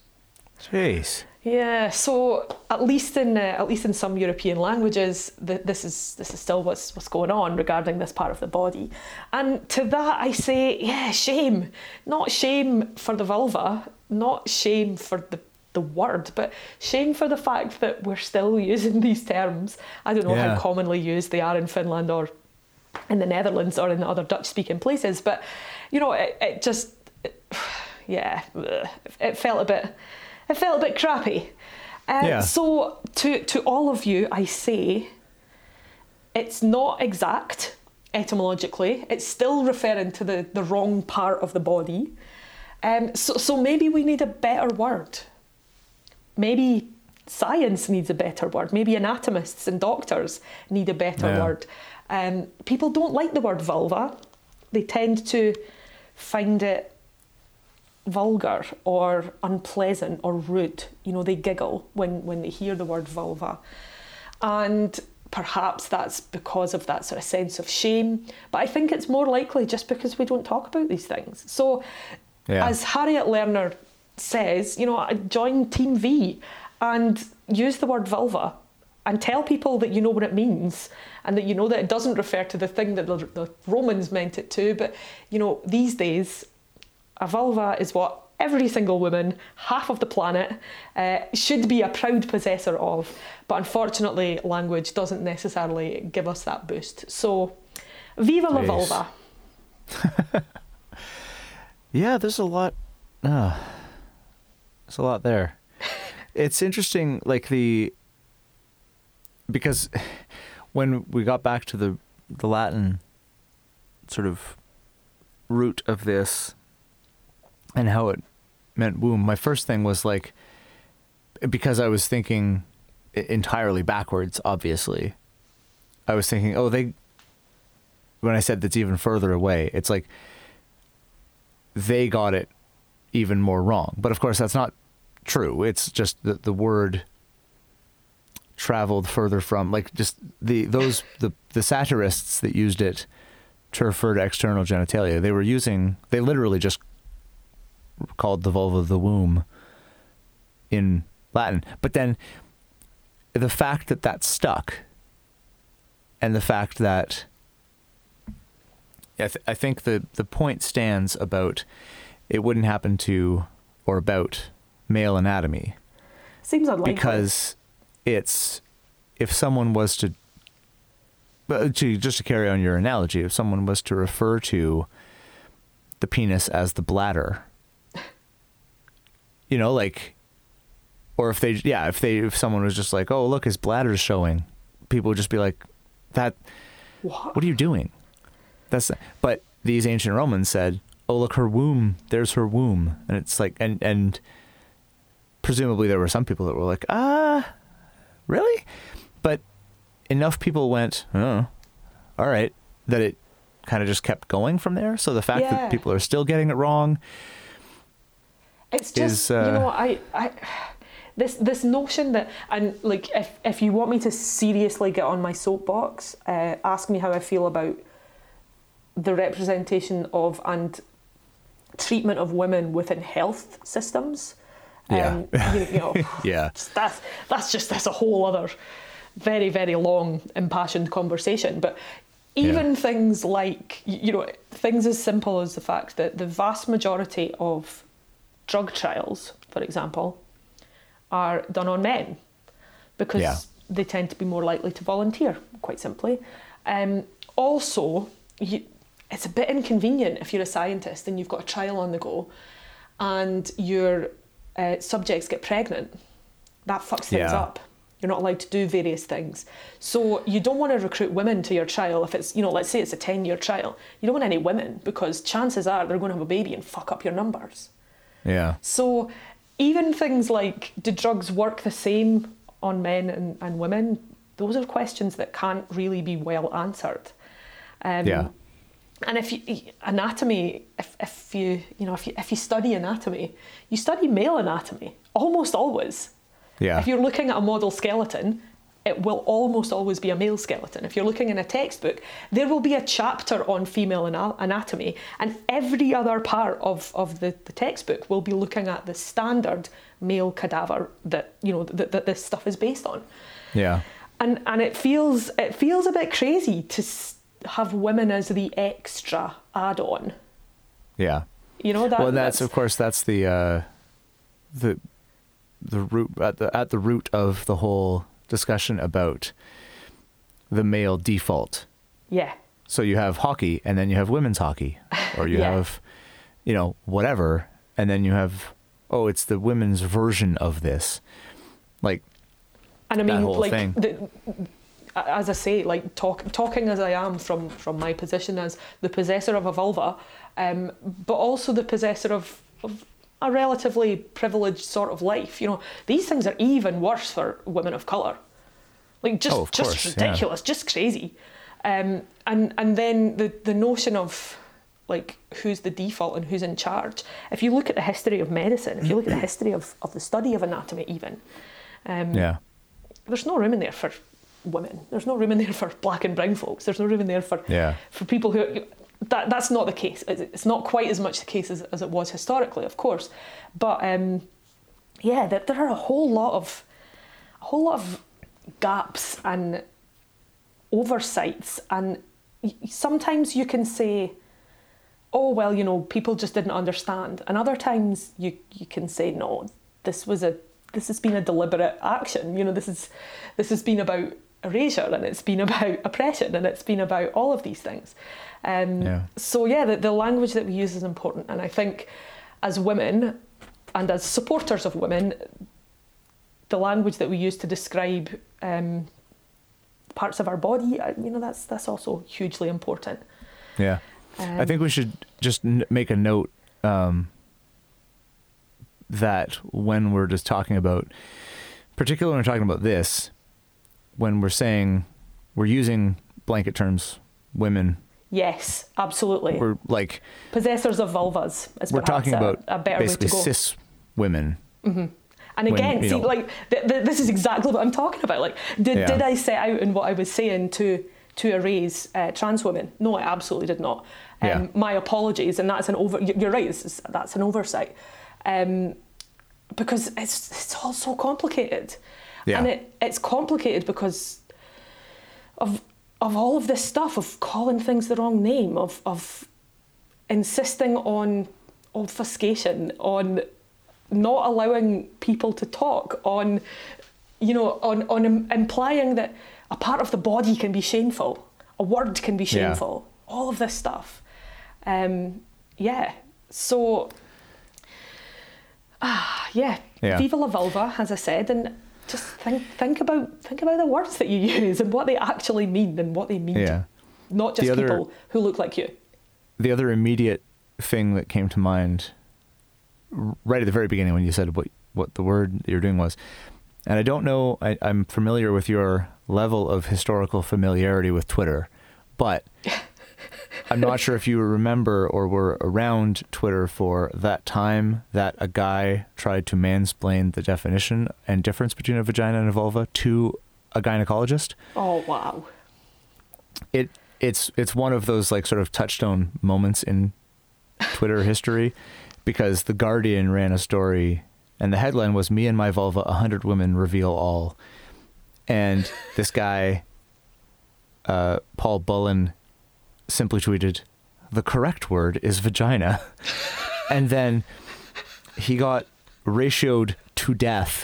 Jeez. Yeah, so at least in uh, at least in some European languages, th- this is this is still what's what's going on regarding this part of the body, and to that I say, yeah, shame. Not shame for the vulva, not shame for the the word, but shame for the fact that we're still using these terms. I don't know yeah. how commonly used they are in Finland or in the Netherlands or in other Dutch-speaking places, but you know, it, it just, it, yeah, it felt a bit, it felt a bit crappy. Um, yeah. So to to all of you, I say, it's not exact etymologically. It's still referring to the the wrong part of the body. Um, so so maybe we need a better word. Maybe science needs a better word. Maybe anatomists and doctors need a better yeah. word. Um, people don't like the word vulva. They tend to find it vulgar or unpleasant or rude. You know, they giggle when, when they hear the word vulva. And perhaps that's because of that sort of sense of shame. But I think it's more likely just because we don't talk about these things. So yeah. as Harriet Lerner says, you know, join Team V and use the word vulva and tell people that you know what it means and that you know that it doesn't refer to the thing that the, the Romans meant it to. But, you know, these days, a vulva is what every single woman, half of the planet, uh, should be a proud possessor of. But unfortunately, language doesn't necessarily give us that boost. So, viva la vulva. Yeah, there's a lot. Uh, there's a lot there. It's interesting, like the because when we got back to the the Latin sort of root of this and how it meant womb, my first thing was like, because I was thinking entirely backwards, obviously. I was thinking, oh, they, when I said that's even further away, it's like they got it even more wrong. But of course, that's not true. It's just that the word traveled further from, like, just the those the the satirists that used it to refer to external genitalia. They were using, they literally just called the vulva the womb in Latin. But then the fact that that stuck, and the fact that I, th- I think the the point stands about it wouldn't happen to, or about, male anatomy. Seems unlikely. Because it's, if someone was to, to, just to carry on your analogy, if someone was to refer to the penis as the bladder, you know, like, or if they, yeah, if they, if someone was just like, oh, look, his bladder's showing, people would just be like, that, what, what are you doing? That's, but these ancient Romans said, oh, look, her womb, there's her womb. And it's like, and, and presumably there were some people that were like, ah, really? but enough people went, oh, all right, that it kind of just kept going from there. So the fact yeah. that people are still getting it wrong, it's just is, uh, you know, I, I, this this notion that, and like if if you want me to seriously get on my soapbox, uh, ask me how I feel about the representation of and treatment of women within health systems. Yeah. Um, you, you know, yeah. That's that's just that's a whole other very very long impassioned conversation. But even yeah. things like you know things as simple as the fact that the vast majority of drug trials, for example, are done on men because yeah. they tend to be more likely to volunteer. Quite simply. Um, also, you, it's a bit inconvenient if you're a scientist and you've got a trial on the go, and your uh, subjects get pregnant. That fucks things yeah. up. You're not allowed to do various things. So you don't want to recruit women to your trial if it's, you know, let's say it's a ten-year trial. You don't want any women because chances are they're going to have a baby and fuck up your numbers. Yeah. So even things like, do drugs work the same on men and, and women? Those are questions that can't really be well answered. Um, yeah. And if you, anatomy, if, if you, you know, if you, if you study anatomy, you study male anatomy, almost always. Yeah. If you're looking at a model skeleton, it will almost always be a male skeleton. If you're looking in a textbook, there will be a chapter on female ana- anatomy, and every other part of, of the, the textbook will be looking at the standard male cadaver that, you know, that, that this stuff is based on. Yeah. And and it feels it feels a bit crazy to have women as the extra add-on. Yeah. You know that. Well, that's, that's of course that's the uh, the the root at the at the root of the whole discussion about the male default. Yeah. So you have hockey, and then you have women's hockey, or you yeah. have, you know, whatever, and then you have, oh, it's the women's version of this, like. And I mean, that whole like, thing. The, as I say, like talk, talking as I am from from my position as the possessor of a vulva, um, but also the possessor of, of a relatively privileged sort of life. You know, these things are even worse for women of colour. Like just oh, of just course, ridiculous, yeah. just crazy. Um, and and then the the notion of like who's the default and who's in charge. If you look at the history of medicine, if you look at the history of, of the study of anatomy, even, um, yeah. there's no room in there for women. There's no room in there for black and brown folks. There's no room in there for yeah. for people who. That that's not the case. It's not quite as much the case as, as it was historically, of course. But um, yeah, there, there are a whole lot of a whole lot of gaps and oversights, and sometimes you can say, oh well, you know, people just didn't understand, and other times you you can say, no, this was a this has been a deliberate action. You know, this is this has been about erasure, and it's been about oppression, and it's been about all of these things. Um, yeah. So yeah, the, the language that we use is important, and I think as women and as supporters of women, the language that we use to describe um, parts of our body, you know, that's that's also hugely important. Yeah, um, I think we should just n- make a note um, that when we're just talking about, particularly when we're talking about this, when we're saying we're using blanket terms, women. Yes, absolutely. We're like possessors of vulvas. Is we're talking a, about a better basically way to go. cis women. Mm-hmm. And again, when, see, know, like th- th- this is exactly what I'm talking about. Like, did yeah. did I set out in what I was saying to to erase uh, trans women? No, I absolutely did not. Um, yeah. My apologies, and that's an over. You're right. This is, that's an oversight, um, because it's it's all so complicated, yeah. and it it's complicated because of. of all of this stuff, of calling things the wrong name, of of insisting on obfuscation, on not allowing people to talk, on, you know, on, on implying that a part of the body can be shameful, a word can be shameful, yeah. all of this stuff. Um, yeah, so, ah, yeah. yeah, Viva la vulva, as I said, and just think think about think about the words that you use and what they actually mean and what they mean yeah. to not just other, people who look like you. The other immediate thing that came to mind right at the very beginning when you said what what the word you're doing was and I don't know, I, I'm familiar with your level of historical familiarity with Twitter, but I'm not sure if you remember or were around Twitter for that time that a guy tried to mansplain the definition and difference between a vagina and a vulva to a gynecologist. Oh, wow. It it's it's one of those like sort of touchstone moments in Twitter history, because The Guardian ran a story and the headline was "Me and my vulva, a hundred women reveal all." And this guy, uh, Paul Bullen, simply tweeted, "The correct word is vagina." And then he got ratioed to death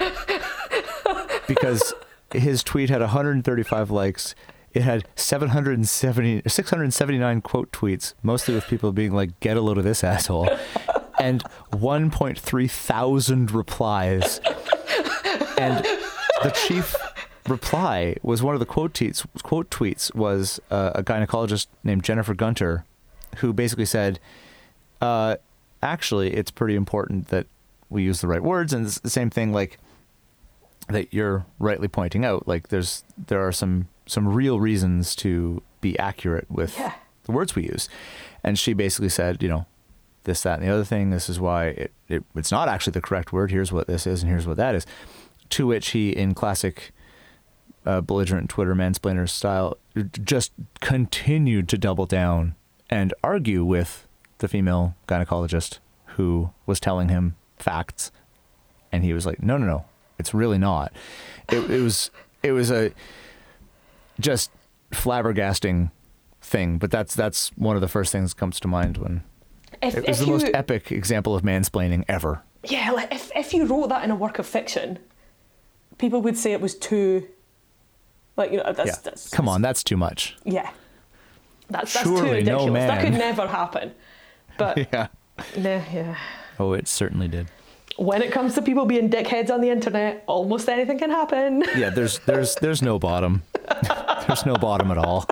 because his tweet had one hundred thirty-five likes. It had seven hundred seventy, six hundred seventy-nine quote tweets, mostly with people being like, "Get a load of this asshole," and one point three thousand replies. And the chief reply was one of the quote tweets. Quote tweets was uh, a gynecologist named Jennifer Gunter, who basically said, uh, "Actually, it's pretty important that we use the right words." And it's the same thing, like that you're rightly pointing out. Like there's there are some some real reasons to be accurate with yeah. the words we use. And she basically said, you know, this, that, and the other thing. This is why it, it it's not actually the correct word. Here's what this is, and here's what that is. To which he, in classic uh, belligerent Twitter mansplainer style, just continued to double down and argue with the female gynecologist who was telling him facts. And he was like, no, no, no, it's really not. It, it was it was a just flabbergasting thing. But that's that's one of the first things that comes to mind when if, it was if the you, most epic example of mansplaining ever. Yeah, like if, if you wrote that in a work of fiction, people would say it was too, like, you know, that's... Yeah. that's Come on, that's too much. Yeah. That's, that's Surely too ridiculous. no man. That could never happen. But, Yeah. nah, yeah. Oh, it certainly did. When it comes to people being dickheads on the internet, almost anything can happen. Yeah, there's there's there's no bottom. There's no bottom at all.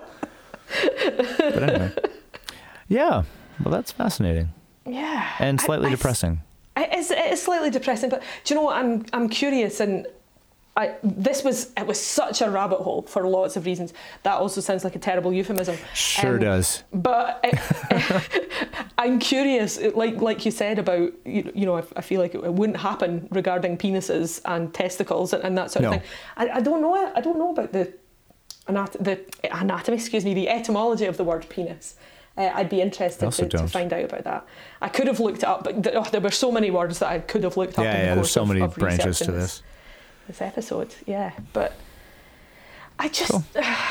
But anyway. Yeah, well, that's fascinating. Yeah. And slightly I, I, depressing. It is, it is slightly depressing, but do you know what? I'm I'm curious, and I this was it was such a rabbit hole for lots of reasons. That also sounds like a terrible euphemism. Sure um, does. But it, I'm curious, like like you said about you, you know I, I feel like it, it wouldn't happen regarding penises and testicles and, and that sort No. of thing. I, I don't know. I don't know about the anat- the anatomy. Excuse me, the etymology of the word penis. Uh, I'd be interested to, to find out about that. I could have looked it up, but th- oh, there were so many words that I could have looked up. Yeah, in the yeah. course There's so of, many of branches to researching this. This episode, yeah. But I just, Cool.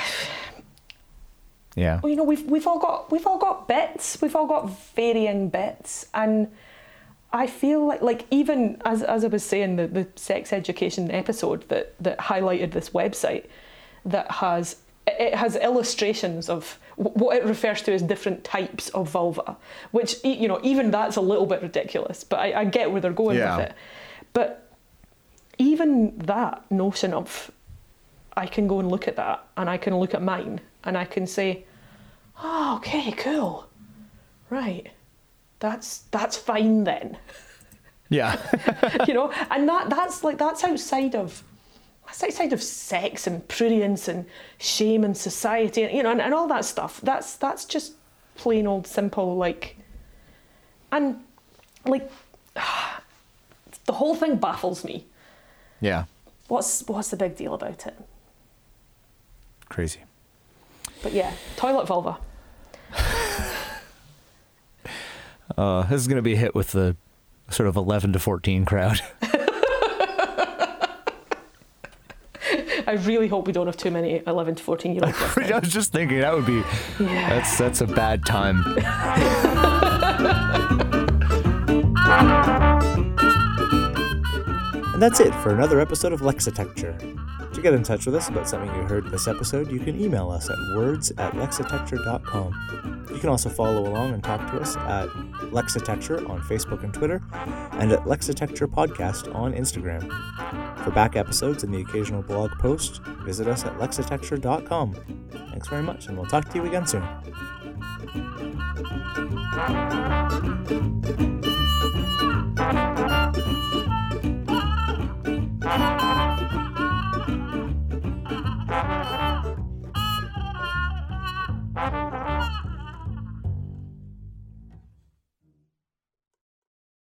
Yeah. well, you know, we've we've all got we've all got bits. We've all got varying bits, and I feel like like even as as I was saying, the, the sex education episode that that highlighted this website that has. It has illustrations of what it refers to as different types of vulva, which, you know, even that's a little bit ridiculous, but I, I get where they're going Yeah. with it. But even that notion of, I can go and look at that, and I can look at mine, and I can say, oh, okay, cool. Right. That's that's fine then. Yeah. You know, and that that's like, that's outside of, That's outside of sex and prurience and shame and society, and you know, and, and all that stuff. That's that's just plain old simple, like, and like the whole thing baffles me. Yeah. What's what's the big deal about it? Crazy. But yeah, toilet vulva. Uh, this is going to be a hit with the sort of eleven to fourteen crowd. I really hope we don't have too many eleven to fourteen year olds. I was just thinking that would be Yeah. that's that's a bad time. And that's it for another episode of Lexitecture. To get in touch with us about something you heard in this episode, you can email us at words at lexitecture dot com. You can also follow along and talk to us at Lexitecture on Facebook and Twitter, and at Lexitecture Podcast on Instagram. For back episodes and the occasional blog post, visit us at lexitecture dot com. Thanks very much, and we'll talk to you again soon.